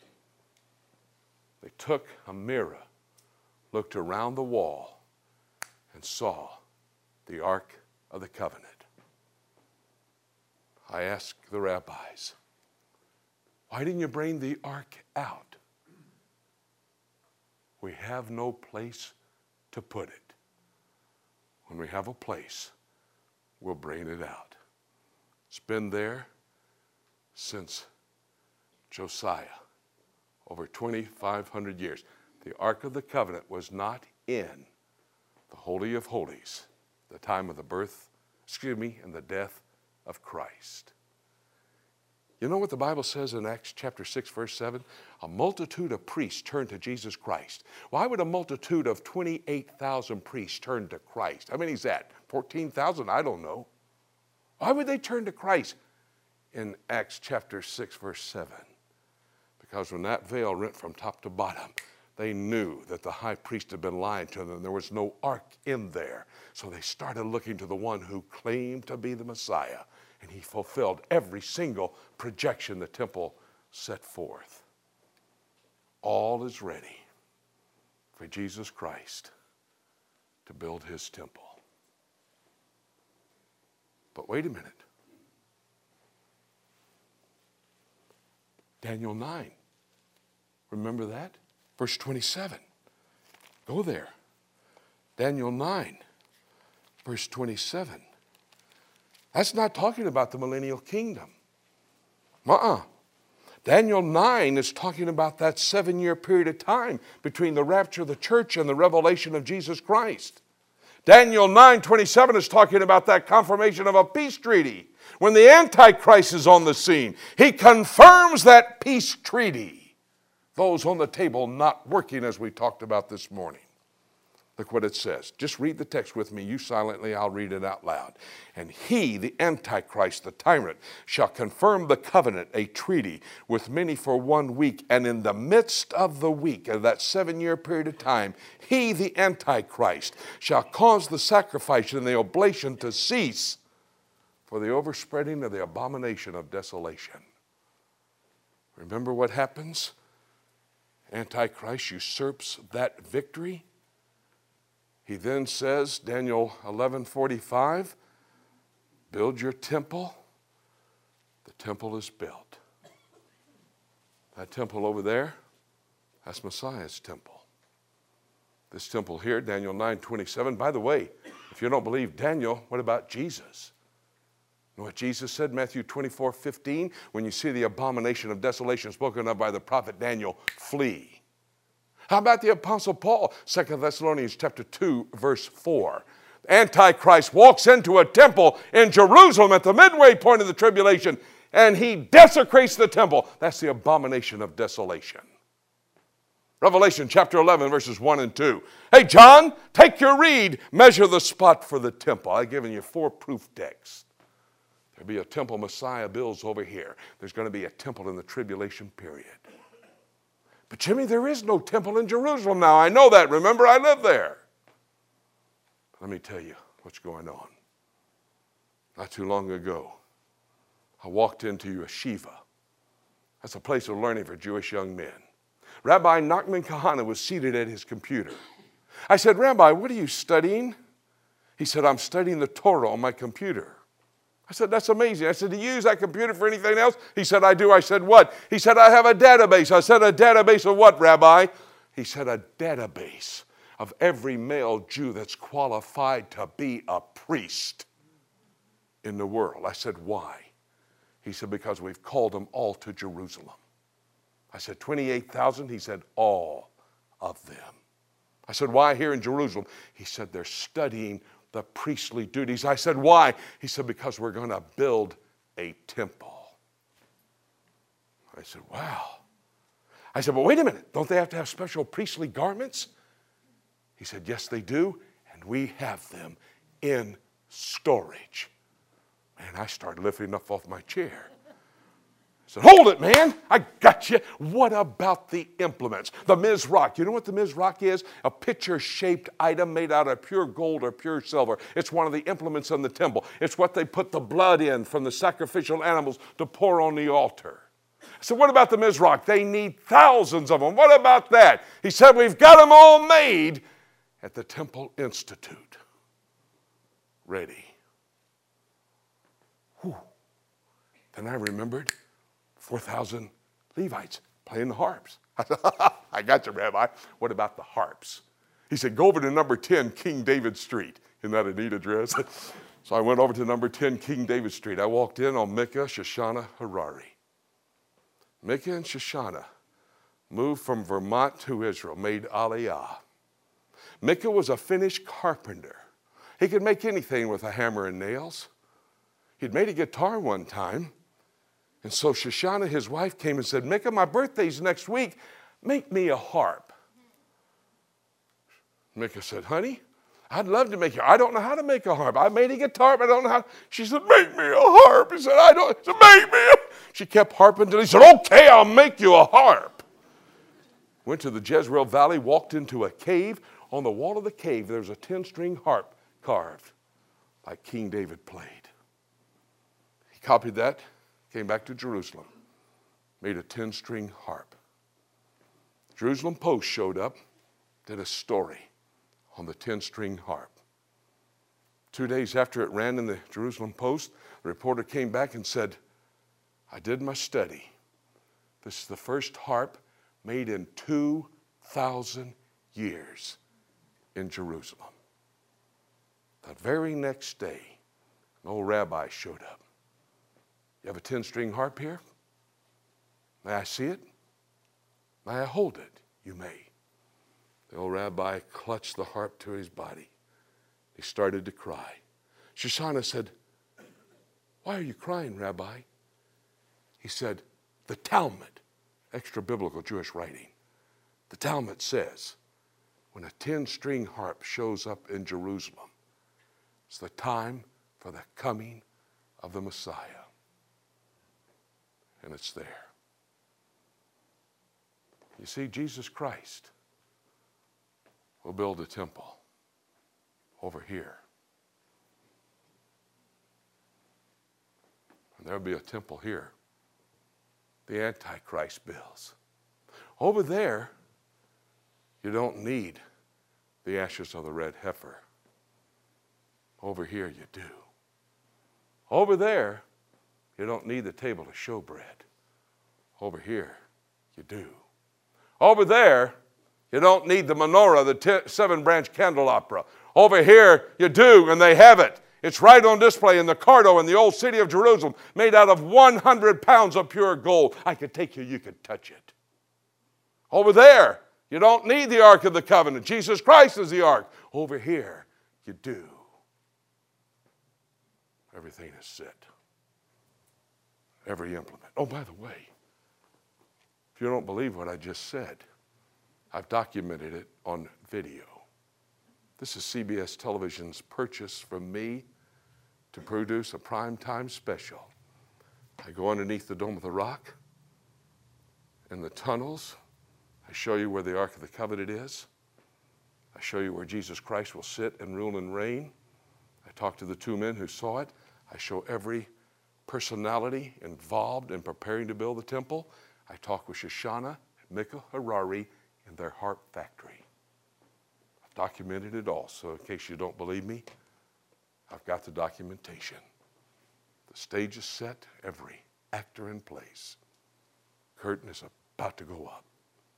They took a mirror, looked around the wall, and saw the Ark of the Covenant. I asked the rabbis, why didn't you bring the Ark out? We have no place to put it. When we have a place, we'll bring it out. It's been there since Josiah, over 2,500 years. The Ark of the Covenant was not in the Holy of Holies, the time of the birth, and the death of Christ. You know what the Bible says in Acts chapter 6, verse 7? A multitude of priests turned to Jesus Christ. Why would a multitude of 28,000 priests turn to Christ? How many is that? 14,000? I don't know. Why would they turn to Christ in Acts chapter 6, verse 7? Because when that veil rent from top to bottom, they knew that the high priest had been lying to them. There was no ark in there. So they started looking to the one who claimed to be the Messiah. And he fulfilled every single projection the temple set forth. All is ready for Jesus Christ to build his temple. But wait a minute. Daniel 9. Remember that? Verse 27. Go there. Daniel 9, verse 27. That's not talking about the millennial kingdom. Daniel 9 is talking about that 7-year period of time between the rapture of the church and the revelation of Jesus Christ. Daniel 9:27 is talking about that confirmation of a peace treaty. When the Antichrist is on the scene, he confirms that peace treaty. Those on the table not working, as we talked about this morning. Look what it says. Just read the text with me. You silently, I'll read it out loud. And he, the Antichrist, the tyrant, shall confirm the covenant, a treaty, with many for 1 week. And in the midst of the week, of that 7-year period of time, he, the Antichrist, shall cause the sacrifice and the oblation to cease for the overspreading of the abomination of desolation. Remember what happens? Antichrist usurps that victory. He then says, Daniel 11:45, build your temple. The temple is built. That temple over there, that's Messiah's temple. This temple here, Daniel 9:27. By the way, if you don't believe Daniel, what about Jesus? You know what Jesus said, Matthew 24:15? When you see the abomination of desolation spoken of by the prophet Daniel, flee. How about the Apostle Paul? 2 Thessalonians chapter 2, verse 4. Antichrist walks into a temple in Jerusalem at the midway point of the tribulation, and he desecrates the temple. That's the abomination of desolation. Revelation chapter 11, verses 1 and 2. Hey, John, take your reed, measure the spot for the temple. I've given you 4 proof texts. There'll be a temple Messiah builds over here. There's going to be a temple in the tribulation period. But Jimmy, there is no temple in Jerusalem now. I know that. Remember, I live there. Let me tell you what's going on. Not too long ago, I walked into yeshiva. That's a place of learning for Jewish young men. Rabbi Nachman Kahana was seated at his computer. I said, Rabbi, what are you studying? He said, I'm studying the Torah on my computer. I said, that's amazing. I said, do you use that computer for anything else? He said, I do. I said, what? He said, I have a database. I said, a database of what, Rabbi? He said, a database of every male Jew that's qualified to be a priest in the world. I said, why? He said, because we've called them all to Jerusalem. I said, 28,000? He said, all of them. I said, why here in Jerusalem? He said, they're studying the priestly duties. I said, why? He said, because we're going to build a temple. I said, wow. I said, but wait a minute. Don't they have to have special priestly garments? He said, yes, they do. And we have them in storage. Man, I started lifting up off my chair. I said, hold it, man. I got you. What about the implements? The Mizrach. You know what the Mizrach is? A pitcher-shaped item made out of pure gold or pure silver. It's one of the implements in the temple. It's what they put the blood in from the sacrificial animals to pour on the altar. I said, what about the Mizrach? They need thousands of them. What about that? He said, we've got them all made at the Temple Institute. Ready. Whew. Then I remembered 4,000 Levites playing the harps. I got you, Rabbi. What about the harps? He said, go over to number 10, King David Street. Isn't that a neat address? So I went over to number 10, King David Street. I walked in on Micah, Shoshana, Harari. Micah and Shoshana moved from Vermont to Israel, made Aliyah. Micah was a finished carpenter. He could make anything with a hammer and nails. He'd made a guitar one time. And so Shoshana, his wife, came and said, Micah, my birthday's next week. Make me a harp. Micah said, honey, I'd love to make you. I don't know how to make a harp. I made a guitar, but I don't know how. She said, make me a harp. He said, I don't. He said, make me a. She kept harping until he said, okay, I'll make you a harp. Went to the Jezreel Valley, walked into a cave. On the wall of the cave, there was a 10-string harp carved like King David played. He copied that. Came back to Jerusalem, made a 10-string harp. Jerusalem Post showed up, did a story on the 10-string harp. 2 days after it ran in the Jerusalem Post, the reporter came back and said, I did my study. This is the first harp made in 2,000 years in Jerusalem. The very next day, an old rabbi showed up. You have a 10-string harp here? May I see it? May I hold it? You may. The old rabbi clutched the harp to his body. He started to cry. Shoshana said, why are you crying, Rabbi? He said, the Talmud, extra-biblical Jewish writing, the Talmud says, when a 10-string harp shows up in Jerusalem, it's the time for the coming of the Messiah. And it's there. You see, Jesus Christ will build a temple over here. And there'll be a temple here. The Antichrist builds. Over there, you don't need the ashes of the red heifer. Over here, you do. Over there, you don't need the table of showbread. Over here, you do. Over there, you don't need the menorah, the 7-branch candelabra. Over here, you do, and they have it. It's right on display in the Cardo in the old city of Jerusalem, made out of 100 pounds of pure gold. I could take you could touch it. Over there, you don't need the Ark of the Covenant. Jesus Christ is the Ark. Over here, you do. Everything is set. Every implement. Oh, by the way, if you don't believe what I just said, I've documented it on video. This is CBS Television's purchase from me to produce a primetime special. I go underneath the Dome of the Rock, in the tunnels. I show you where the Ark of the Covenant is. I show you where Jesus Christ will sit and rule and reign. I talk to the 2 men who saw it. I show every personality involved in preparing to build the temple. I talk with Shoshana and Micah Harari in their harp factory. I've documented it all, so in case you don't believe me, I've got the documentation. The stage is set, every actor in place. Curtain is about to go up.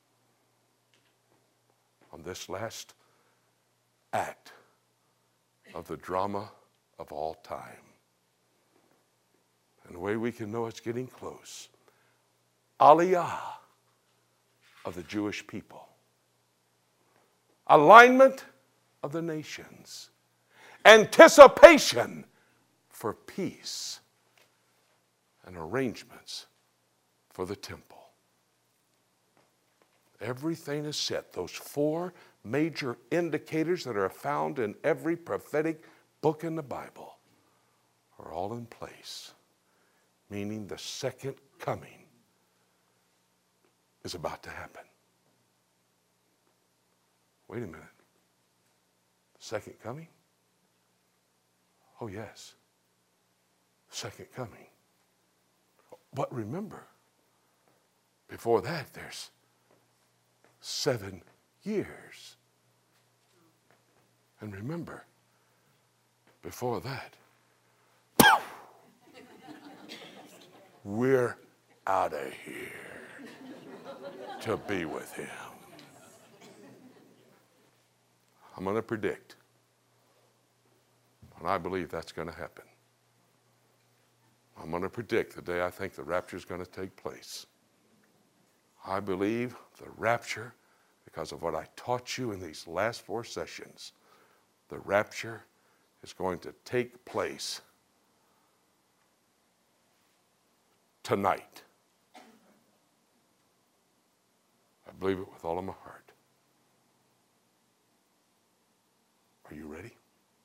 On this last act of the drama of all time. And the way we can know it's getting close, Aliyah of the Jewish people. Alignment of the nations. Anticipation for peace. And arrangements for the temple. Everything is set. Those 4 major indicators that are found in every prophetic book in the Bible are all in place, meaning the second coming is about to happen. Wait a minute. Second coming? Oh, yes. Second coming. But remember, before that, there's 7 years. And remember, before that, we're out of here to be with him. I'm going to predict, and I believe that's going to happen. I'm going to predict the day I think the rapture is going to take place. I believe the rapture, because of what I taught you in these last 4 sessions, the rapture is going to take place tonight. I believe it with all of my heart. Are you ready?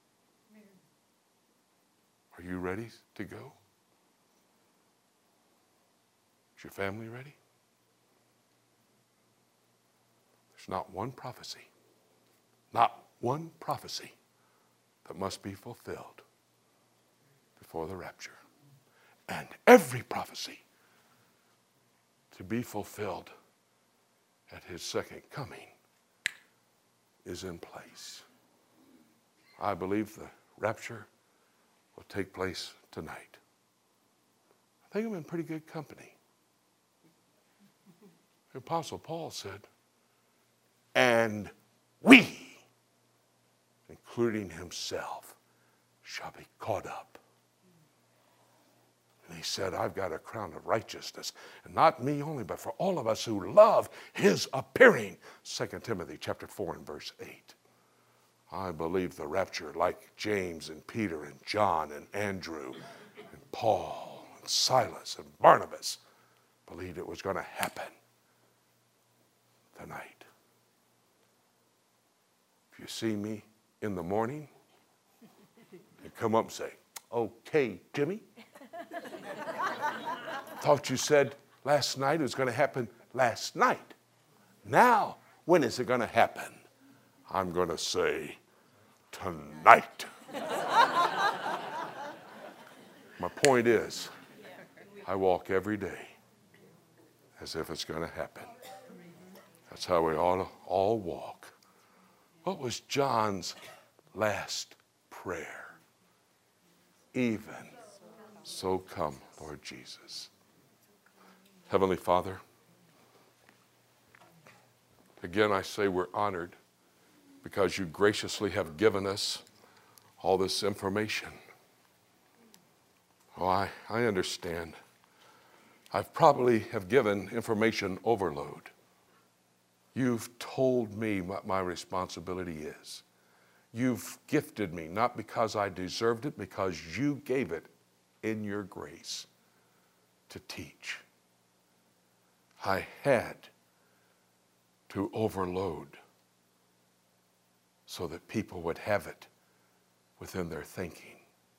Are you ready to go? Is your family ready? There's not one prophecy that must be fulfilled before the rapture. And every prophecy to be fulfilled at his second coming is in place. I believe the rapture will take place tonight. I think I'm in pretty good company. The Apostle Paul said, and we, including himself, shall be caught up. And he said, I've got a crown of righteousness, and not me only, but for all of us who love his appearing. 2 Timothy chapter 4 and verse 8. I believe the rapture, like James and Peter and John and Andrew and Paul and Silas and Barnabas believed it was going to happen tonight. If you see me in the morning, you come up and say, okay, Jimmy. Thought you said last night it was going to happen last night. Now, when is it going to happen? I'm going to say, tonight. My point is, I walk every day as if it's going to happen. That's how we all walk. What was John's last prayer? Even so come, Lord Jesus. Heavenly Father, again I say we're honored because you graciously have given us all this information. Oh, I understand. I probably have given information overload. You've told me what my responsibility is. You've gifted me, not because I deserved it, because you gave it in your grace to teach. I had to overload so that people would have it within their thinking.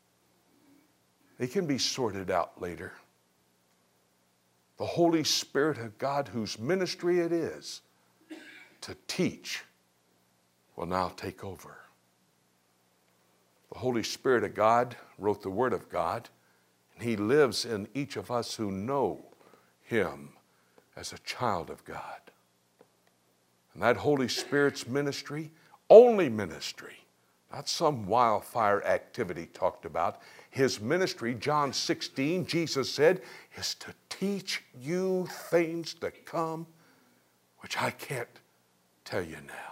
It can be sorted out later. The Holy Spirit of God, whose ministry it is to teach, will now take over. The Holy Spirit of God wrote the Word of God, and he lives in each of us who know him as a child of God. And that Holy Spirit's ministry, only ministry, not some wildfire activity talked about. His ministry, John 16, Jesus said, is to teach you things to come which I can't tell you now.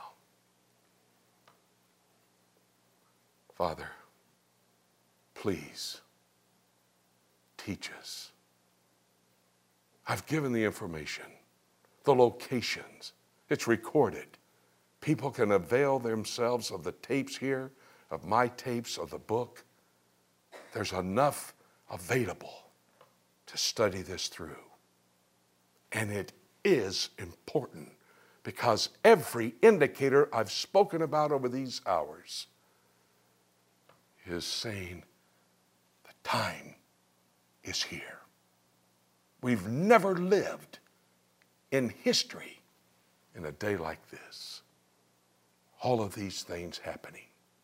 Father, please teach us. I've given the information, the locations. It's recorded. People can avail themselves of the tapes here, of my tapes, of the book. There's enough available to study this through. And it is important because every indicator I've spoken about over these hours is saying the time is here. We've never lived in history in a day like this. All of these things happening.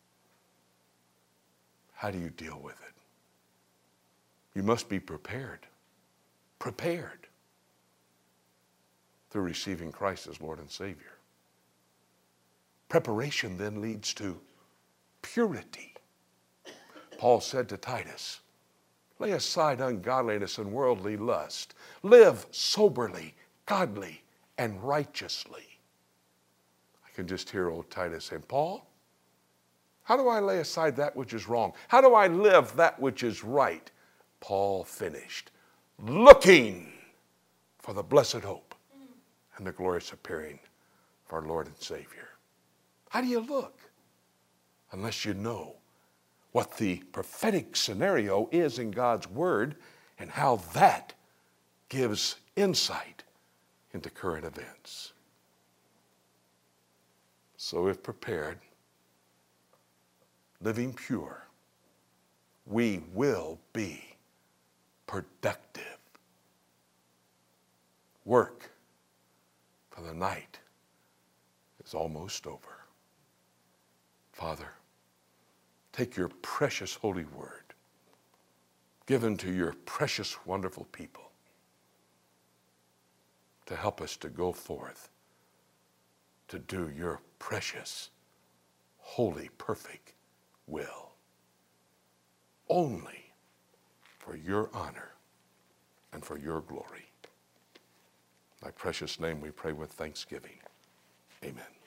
How do you deal with it? You must be prepared. Prepared through receiving Christ as Lord and Savior. Preparation then leads to purity. Paul said to Titus, lay aside ungodliness and worldly lust. Live soberly, godly, and righteously. I can just hear old Titus saying, Paul, how do I lay aside that which is wrong? How do I live that which is right? Paul finished, looking for the blessed hope and the glorious appearing of our Lord and Savior. How do you look? Unless you know what the prophetic scenario is in God's Word and how that gives insight into current events. So if prepared, living pure, we will be productive. Work for the night is almost over. Father, take your precious holy word given to your precious, wonderful people to help us to go forth to do your precious, holy, perfect will. Only for your honor and for your glory. In thy precious name we pray with thanksgiving. Amen.